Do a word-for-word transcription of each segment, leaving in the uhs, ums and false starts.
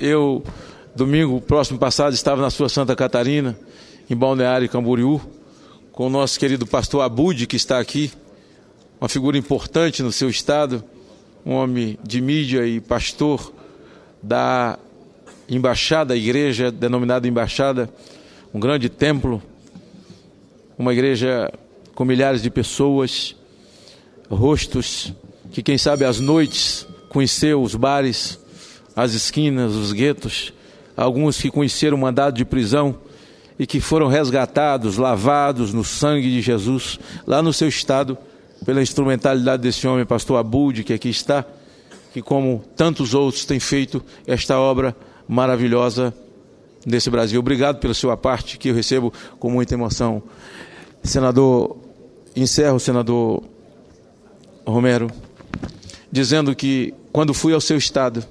Eu, domingo próximo passado, estava na sua Santa Catarina, em Balneário Camboriú, com o nosso querido pastor Abud, que está aqui, uma figura importante no seu estado, um homem de mídia e pastor da embaixada, a igreja denominada embaixada, um grande templo, uma igreja com milhares de pessoas, rostos, que quem sabe às noites conheceu os bares, as esquinas, os guetos, alguns que conheceram o mandado de prisão e que foram resgatados, lavados no sangue de Jesus, lá no seu estado, pela instrumentalidade desse homem, pastor Abud, que aqui está, que como tantos outros tem feito esta obra maravilhosa nesse Brasil. Obrigado pela sua parte, que eu recebo com muita emoção. Senador, encerro, senador Romero, dizendo que quando fui ao seu estado,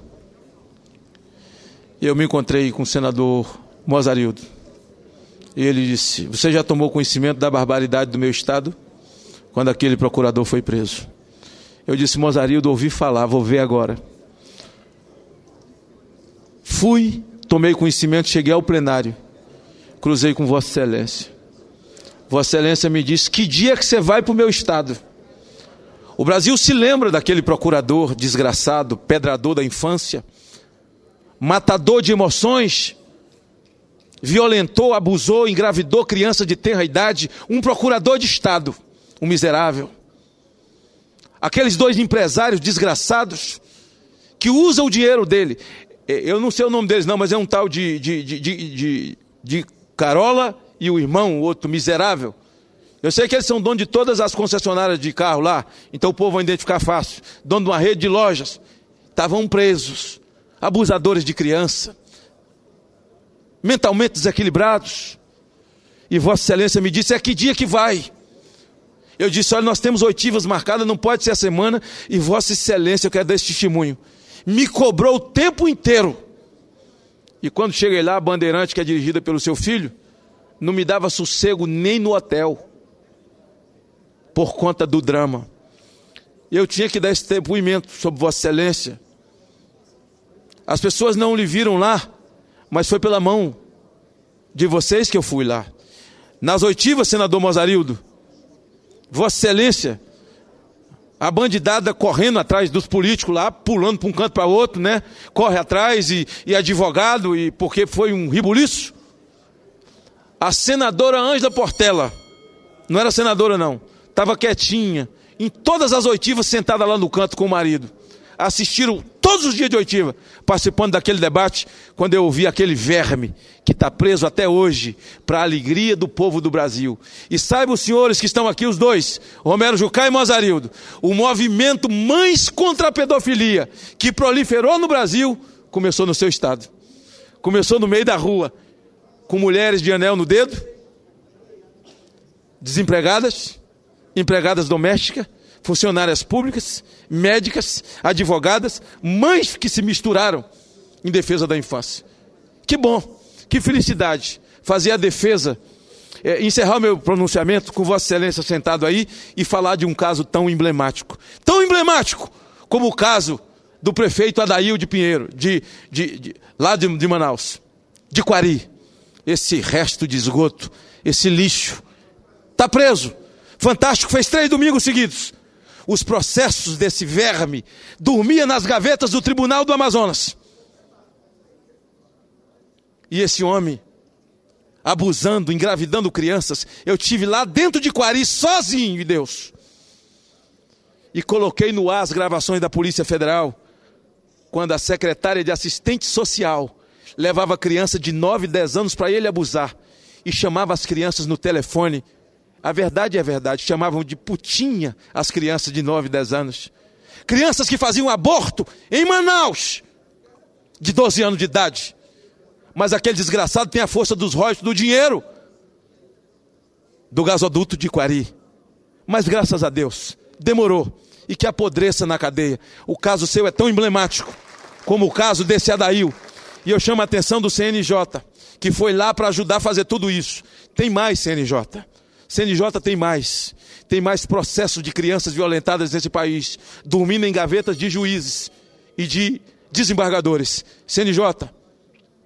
eu me encontrei com o senador Mozarildo. E ele disse: você já tomou conhecimento da barbaridade do meu estado? Quando aquele procurador foi preso. Eu disse: Mozarildo, ouvi falar, vou ver agora. Fui, tomei conhecimento, cheguei ao plenário, cruzei com Vossa Excelência. Vossa Excelência me disse: que dia que você vai para o meu estado? O Brasil se lembra daquele procurador desgraçado, pedrador da infância, matador de emoções, violentou, abusou, engravidou criança de tenra idade, um procurador de estado, um miserável. Aqueles dois empresários desgraçados que usam o dinheiro dele, eu não sei o nome deles não, mas é um tal de, de, de, de, de, de Carola e o irmão, o outro miserável. Eu sei que eles são donos de todas as concessionárias de carro lá, então o povo vai identificar fácil. Dono de uma rede de lojas. Estavam presos, abusadores de criança, mentalmente desequilibrados. E Vossa Excelência me disse: é que dia que vai? Eu disse: olha, nós temos oitivas marcadas, não pode ser a semana. E Vossa Excelência, eu quero dar esse testemunho, me cobrou o tempo inteiro. E quando cheguei lá, a Bandeirante, que é dirigida pelo seu filho, não me dava sossego nem no hotel, por conta do drama. Eu tinha que dar esse depoimento sobre Vossa Excelência. As pessoas não lhe viram lá, mas foi pela mão de vocês que eu fui lá. Nas oitivas, senador Mozarildo, Vossa Excelência, a bandidada correndo atrás dos políticos lá, pulando para um canto para outro, né? Corre atrás e, e advogado, e porque foi um ribuliço. A senadora Ângela Portela, não era senadora não, estava quietinha, em todas as oitivas, sentada lá no canto com o marido. Assistiram todos os dias de oitiva, participando daquele debate, quando eu ouvi aquele verme que está preso até hoje, para a alegria do povo do Brasil. E saibam os senhores que estão aqui, os dois, Romero Jucá e Mozarildo, o movimento Mães contra a Pedofilia, que proliferou no Brasil, começou no seu estado. Começou no meio da rua, com mulheres de anel no dedo, desempregadas, empregadas domésticas, funcionárias públicas, médicas, advogadas, mães que se misturaram em defesa da infância. Que bom, que felicidade fazer a defesa, é, encerrar o meu pronunciamento com Vossa Excelência sentado aí e falar de um caso tão emblemático, tão emblemático como o caso do prefeito Adail de Pinheiro, de, de, de, lá de, de Manaus, de Quari. Esse resto de esgoto, esse lixo, está preso. Fantástico, fez três domingos seguidos. Os processos desse verme dormia nas gavetas do Tribunal do Amazonas. E esse homem, abusando, engravidando crianças, eu tive lá dentro de Quari, sozinho, e Deus. E coloquei no ar as gravações da Polícia Federal, quando a secretária de assistente social levava criança de nove, dez anos para ele abusar, e chamava as crianças no telefone. A verdade é verdade, chamavam de putinha as crianças de nove, dez anos. Crianças que faziam aborto em Manaus, de doze anos de idade. Mas aquele desgraçado tem a força dos royalties, do dinheiro, do gasoduto de Quari. Mas graças a Deus, demorou. E que apodreça na cadeia. O caso seu é tão emblemático, como o caso desse Adail. E eu chamo a atenção do C N J, que foi lá para ajudar a fazer tudo isso. Tem mais, C N J. C N J tem mais, tem mais processos de crianças violentadas nesse país, dormindo em gavetas de juízes e de desembargadores. C N J,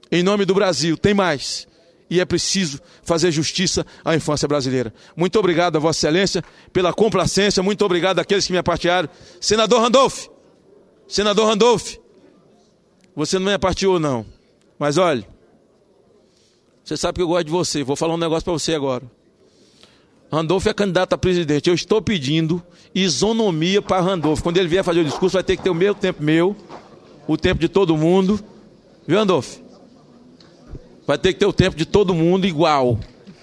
em nome do Brasil. Tem mais. E é preciso fazer justiça à infância brasileira. Muito obrigado a Vossa Excelência pela complacência. Muito obrigado àqueles que me apartearam. Senador Randolph, Senador Randolph, você não me aparteou não. Mas olha, você sabe que eu gosto de você. Vou falar um negócio para você agora. Randolph é candidato a presidente. Eu estou pedindo isonomia para Randolph. Quando ele vier fazer o discurso, vai ter que ter o mesmo tempo meu, o tempo de todo mundo. Viu, Randolph? Vai ter que ter o tempo de todo mundo igual,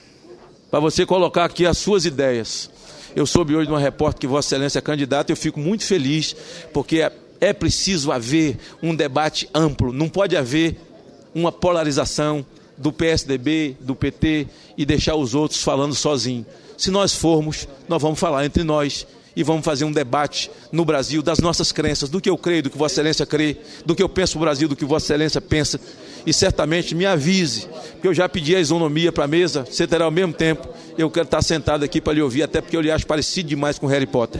para você colocar aqui as suas ideias. Eu soube hoje de uma repórter que Vossa Excelência é candidata, eu fico muito feliz, porque é, é preciso haver um debate amplo, não pode haver uma polarização do P S D B, do P T, e deixar os outros falando sozinhos. Se nós formos, nós vamos falar entre nós, e vamos fazer um debate no Brasil das nossas crenças, do que eu creio, do que Vossa Excelência crê, do que eu penso no Brasil, do que Vossa Excelência pensa. E certamente me avise, porque eu já pedi a isonomia para a mesa, você terá ao mesmo tempo, eu quero estar sentado aqui para lhe ouvir, até porque eu lhe acho parecido demais com Harry Potter.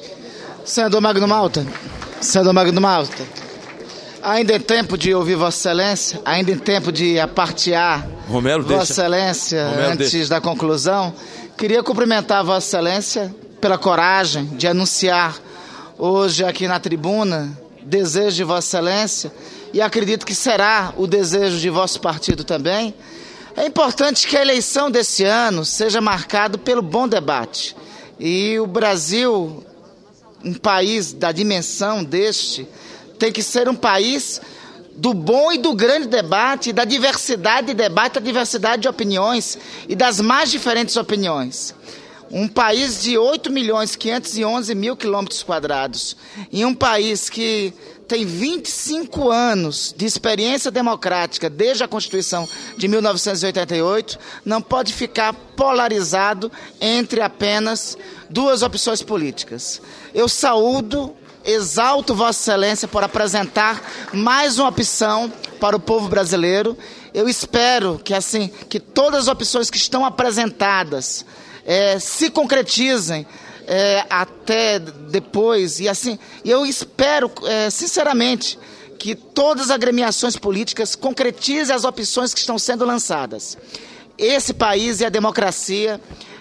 Senador Magno Malta, Senador Magno Malta, ainda em tempo de ouvir Vossa Excelência, ainda em tempo de apartear Romero, Vossa deixa. Excelência, Romero, antes deixa. da conclusão, queria cumprimentar Vossa Excelência pela coragem de anunciar hoje aqui na tribuna desejo de Vossa Excelência, e acredito que será o desejo de vosso partido também. É importante que a eleição desse ano seja marcada pelo bom debate. E o Brasil, um país da dimensão deste, tem que ser um país do bom e do grande debate, da diversidade de debate, da diversidade de opiniões e das mais diferentes opiniões. Um país de oito milhões quinhentos e onze mil quilômetros quadrados, em um país que tem vinte e cinco anos de experiência democrática desde a Constituição de mil novecentos e oitenta e oito, não pode ficar polarizado entre apenas duas opções políticas. Eu saúdo, exalto Vossa Excelência por apresentar mais uma opção para o povo brasileiro. Eu espero que, assim, que todas as opções que estão apresentadas É, se concretizem é, até depois, e assim, eu espero é, sinceramente que todas as agremiações políticas concretizem as opções que estão sendo lançadas. Esse país e a democracia,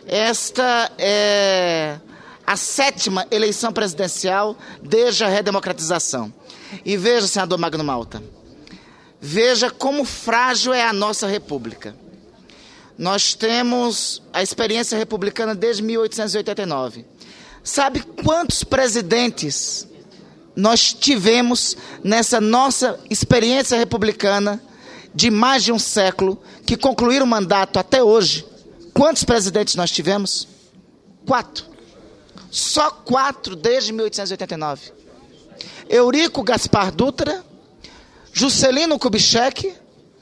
esta é a sétima eleição presidencial desde a redemocratização. E veja, senador Magno Malta, veja como frágil é a nossa república. Nós temos a experiência republicana desde mil oitocentos e oitenta e nove. Sabe quantos presidentes nós tivemos nessa nossa experiência republicana de mais de um século, que concluíram o mandato até hoje? Quantos presidentes nós tivemos? Quatro. Só quatro desde mil oitocentos e oitenta e nove. Eurico Gaspar Dutra, Juscelino Kubitschek,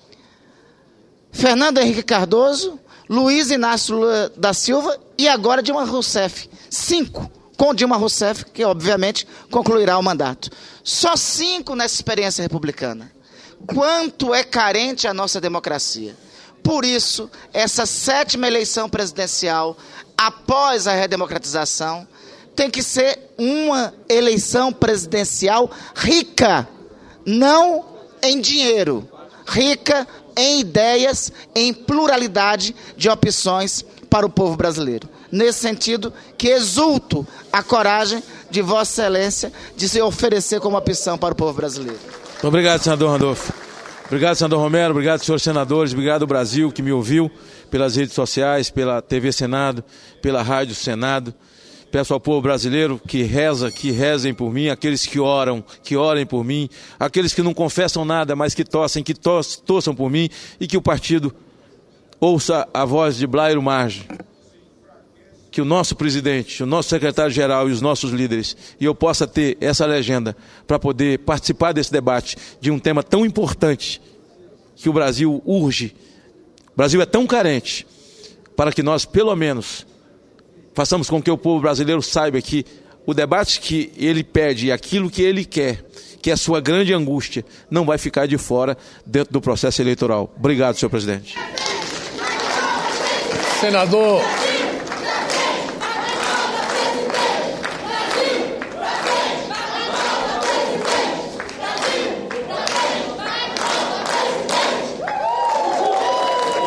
Fernando Henrique Cardoso, Luiz Inácio Lula da Silva e agora Dilma Rousseff. Cinco, com Dilma Rousseff, que obviamente concluirá o mandato. Só cinco nessa experiência republicana. Quanto é carente a nossa democracia. Por isso, essa sétima eleição presidencial, após a redemocratização, tem que ser uma eleição presidencial rica, não em dinheiro, rica em ideias, em pluralidade de opções para o povo brasileiro. Nesse sentido, que exulto a coragem de Vossa Excelência de se oferecer como opção para o povo brasileiro. Muito obrigado, senador Randolph. Obrigado, senador Romero. Obrigado, senhores senadores. Obrigado, Brasil, que me ouviu pelas redes sociais, pela T V Senado, pela Rádio Senado. Peço ao povo brasileiro que reza, que rezem por mim, aqueles que oram, que orem por mim, aqueles que não confessam nada, mas que torcem, que torçam por mim, e que o partido ouça a voz de Blairo Marge, que o nosso presidente, o nosso secretário-geral e os nossos líderes, e eu possa ter essa legenda para poder participar desse debate de um tema tão importante que o Brasil urge. O Brasil é tão carente para que nós, pelo menos, façamos com que o povo brasileiro saiba que o debate que ele pede e aquilo que ele quer, que é a sua grande angústia, não vai ficar de fora dentro do processo eleitoral. Obrigado, senhor presidente. Senador...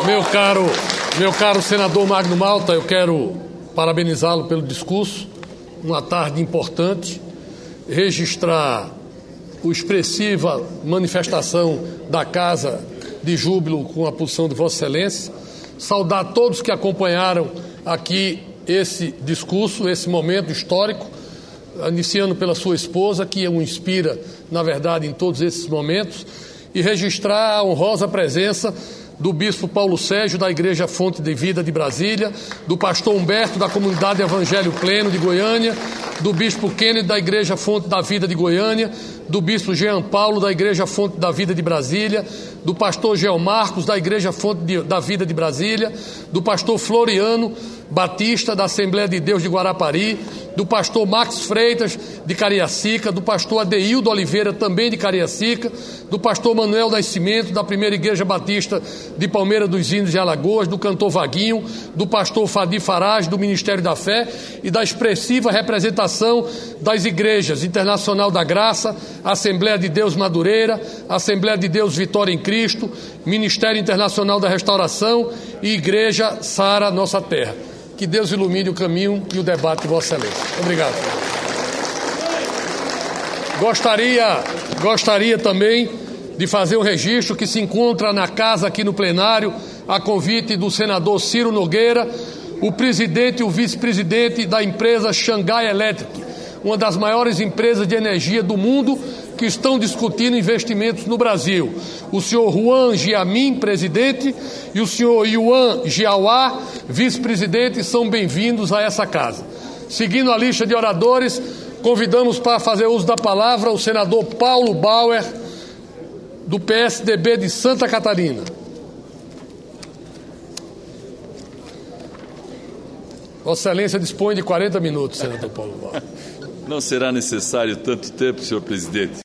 Meu caro, meu caro senador Magno Malta, eu quero parabenizá-lo pelo discurso, uma tarde importante, registrar a expressiva manifestação da Casa de Júbilo com a posição de Vossa Excelência, saudar todos que acompanharam aqui esse discurso, esse momento histórico, iniciando pela sua esposa, que o inspira, na verdade, em todos esses momentos, e registrar a honrosa presença do bispo Paulo Sérgio, da Igreja Fonte de Vida de Brasília, do pastor Humberto, da Comunidade Evangelho Pleno de Goiânia, do bispo Kennedy, da Igreja Fonte da Vida de Goiânia, do bispo Jean Paulo, da Igreja Fonte da Vida de Brasília, do pastor Geo Marcos, da Igreja Fonte de, da Vida de Brasília, do pastor Floriano Batista, da Assembleia de Deus de Guarapari, do pastor Max Freitas, de Cariacica, do pastor Adeildo Oliveira, também de Cariacica, do pastor Manuel Nascimento, da Primeira Igreja Batista de Palmeira dos Índios e Alagoas, do cantor Vaguinho, do pastor Fadi Farage, do Ministério da Fé e da expressiva representação das igrejas Internacional da Graça, Assembleia de Deus Madureira, Assembleia de Deus Vitória em Cristo, Ministério Internacional da Restauração e Igreja Sara Nossa Terra. Que Deus ilumine o caminho e o debate de Vossa Excelência. Obrigado. Gostaria, gostaria também de fazer um registro que se encontra na casa aqui no plenário, a convite do senador Ciro Nogueira, o presidente e o vice-presidente da empresa Xangai Electric, uma das maiores empresas de energia do mundo, que estão discutindo investimentos no Brasil. O senhor Juan Giamin, presidente, e o senhor Yuan Jiawa, vice-presidente, são bem-vindos a essa casa. Seguindo a lista de oradores, convidamos para fazer uso da palavra o senador Paulo Bauer, do P S D B de Santa Catarina. Vossa Excelência dispõe de quarenta minutos, senador Paulo Bauer. Não será necessário tanto tempo, senhor presidente.